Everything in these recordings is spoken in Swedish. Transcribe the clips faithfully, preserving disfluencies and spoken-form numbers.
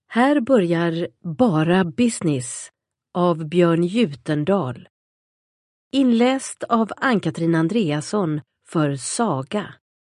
Här börjar Bara business av Björn Jutendal. Inläst av Ann-Katrin Andreasson för Saga.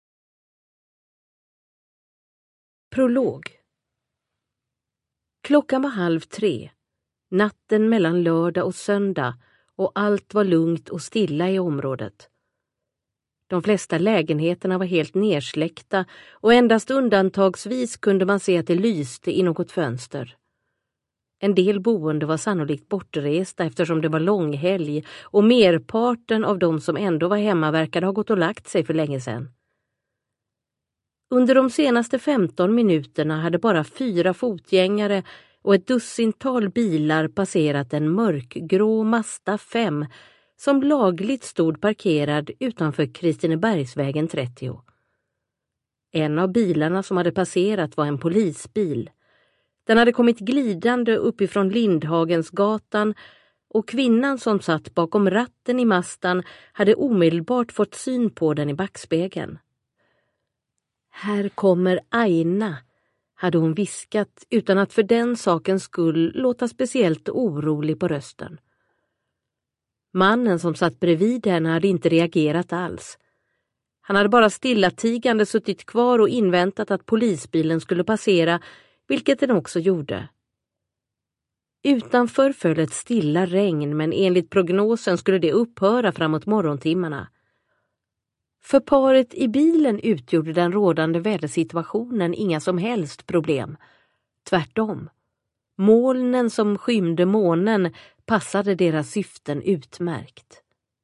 Prolog. Klockan var halv tre. Natten mellan lördag och söndag och allt var lugnt och stilla i området. De flesta lägenheterna var helt nersläckta och endast undantagsvis kunde man se att det lyste i något fönster. En del boende var sannolikt bortresta eftersom det var långhelg och merparten av de som ändå var hemma verkade ha gått och lagt sig för länge sedan. Under de senaste femton minuterna hade bara fyra fotgängare och ett dussintal bilar passerat en mörkgrå Mazda fem som lagligt stod parkerad utanför Kristinebergsvägen trettio. En av bilarna som hade passerat var en polisbil. Den hade kommit glidande uppifrån Lindhagensgatan och kvinnan som satt bakom ratten i Mazdan hade omedelbart fått syn på den i backspegeln. Här kommer Aina, hade hon viskat utan att för den sakens skull låta speciellt orolig på rösten. Mannen som satt bredvid henne hade inte reagerat alls. Han hade bara stillatigande suttit kvar och inväntat att polisbilen skulle passera, vilket den också gjorde. Utanför föll ett stilla regn, men enligt prognosen skulle det upphöra framåt morgontimmarna. För paret i bilen utgjorde den rådande vädersituationen inga som helst problem. Tvärtom. Molnen som skymde månen passade deras syften utmärkt.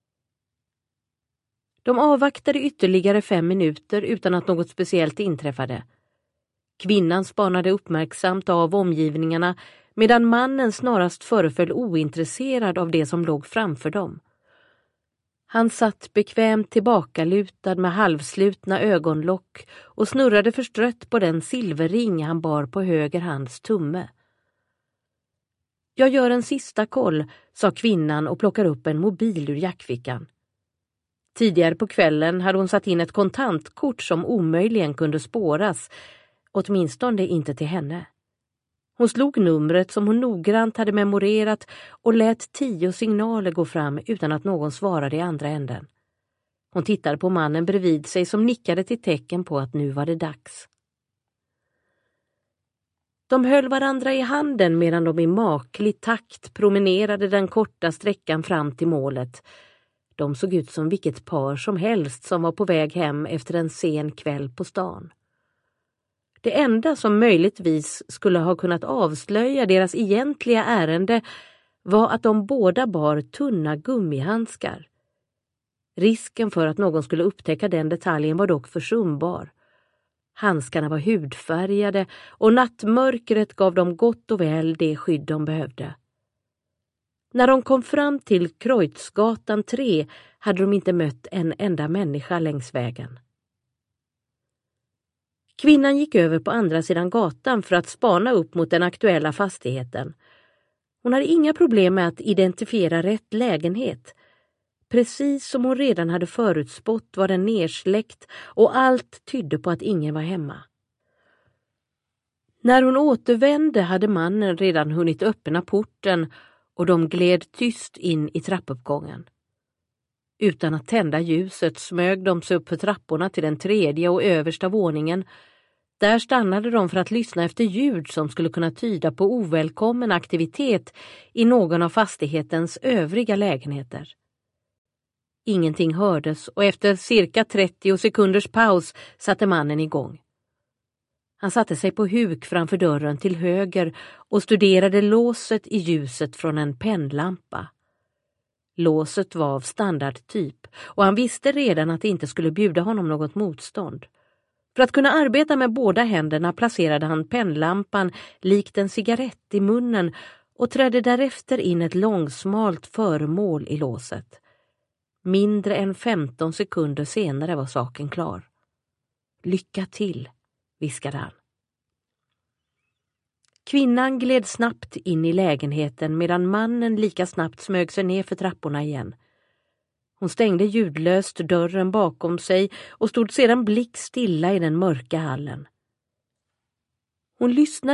De avvaktade ytterligare fem minuter utan att något speciellt inträffade. Kvinnan spanade uppmärksamt av omgivningarna medan mannen snarast föreföll ointresserad av det som låg framför dem. Han satt bekvämt tillbakalutad med halvslutna ögonlock och snurrade förstrött på den silverring han bar på höger hands tumme. Jag gör en sista koll, sa kvinnan och plockar upp en mobil ur jackfickan. Tidigare på kvällen hade hon satt in ett kontantkort som omöjligen kunde spåras, åtminstone inte till henne. Hon slog numret som hon noggrant hade memorerat och lät tio signaler gå fram utan att någon svarade i andra änden. Hon tittade på mannen bredvid sig som nickade till tecken på att nu var det dags. De höll varandra i handen medan de i maklig takt promenerade den korta sträckan fram till målet. De såg ut som vilket par som helst som var på väg hem efter en sen kväll på stan. Det enda som möjligtvis skulle ha kunnat avslöja deras egentliga ärende var att de båda bar tunna gummihandskar. Risken för att någon skulle upptäcka den detaljen var dock försumbar. Handskarna var hudfärgade och nattmörkret gav dem gott och väl det skydd de behövde. När de kom fram till Kreutzgatan tre hade de inte mött en enda människa längs vägen. Kvinnan gick över på andra sidan gatan för att spana upp mot den aktuella fastigheten. Hon hade inga problem med att identifiera rätt lägenhet. Precis som hon redan hade förutspått var den nersläckt och allt tydde på att ingen var hemma. När hon återvände hade mannen redan hunnit öppna porten och de gled tyst in i trappuppgången. Utan att tända ljuset smög de sig upp för trapporna till den tredje och översta våningen. Där stannade de för att lyssna efter ljud som skulle kunna tyda på ovälkommen aktivitet i någon av fastighetens övriga lägenheter. Ingenting hördes och efter cirka trettio sekunders paus satte mannen igång. Han satte sig på huk framför dörren till höger och studerade låset i ljuset från en pennlampa. Låset var av standardtyp och han visste redan att det inte skulle bjuda honom något motstånd. För att kunna arbeta med båda händerna placerade han pennlampan likt en cigarett i munnen och trädde därefter in ett långsmalt föremål i låset. Mindre än femton sekunder senare var saken klar. Lycka till, viskade han. Kvinnan gled snabbt in i lägenheten medan mannen lika snabbt smög sig ner för trapporna igen. Hon stängde ljudlöst dörren bakom sig och stod sedan blickstilla i den mörka hallen. Hon lyssnade